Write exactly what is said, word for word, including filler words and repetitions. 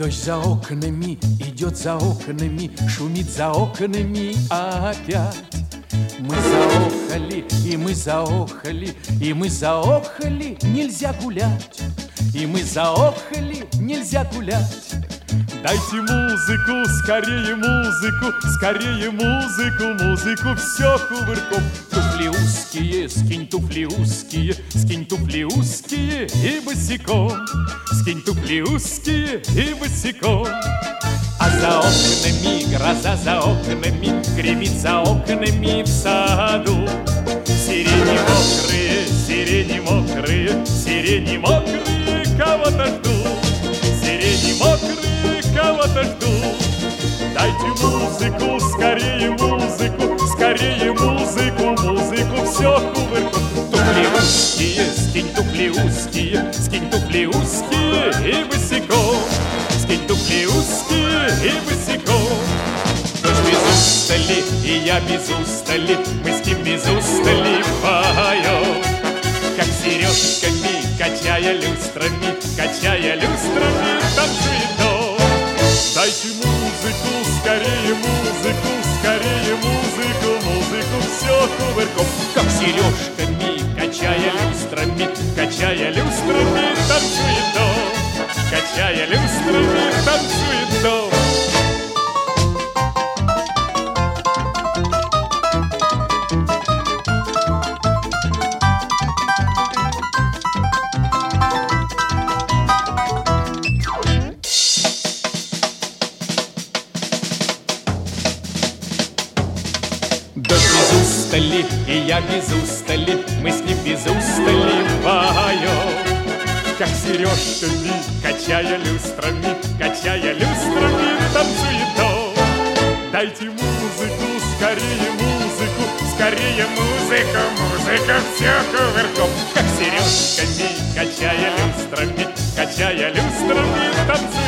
Дождь за окнами, идет за окнами, шумит за окнами опять. Мы заохали, и мы заохали, и мы заохали, нельзя гулять. И мы заохали, нельзя гулять. Дайте музыку, скорее музыку, скорее музыку, музыку, все кувырком. Туфли узкие, скинь туфли узкие, скинь туфли узкие и босиком. Скинь туфли узкие и босиком. А за окнами, гроза за окнами, гремит за окнами в саду. Сирени мокрые, сирени мокрые, сирени мокрые, кого-то ждут. Сирени мокрые, кого-то ждут. Дайте музыку, скорее музыку, скорее музыку, музыку, все кувырком. Туфли узкие, скинь туфли узкие, скинь туфли узкие и босиком. Скинь туфли узкие и босиком. Дождь без устали, и я без устали, мы с ним без устали поем. Как сережками, качая люстрами, качая люстрами, танцует дом. Дайте музыку, скорее музыку, скорее музыку, музыку, все кувырком. Как сережками, качая люстрами, качая люстрами, танцует дом. Качая люстрами, танцует дом. Дождь без устали, и я без устали, мы с ним без устали поем. Как сережками, качая люстрами, качая люстрами, танцует дом. Дайте музыку, скорее музыку, скорее музыку, музыка, все кувырком. Как сережками, качая люстрами, качая люстрами, танцует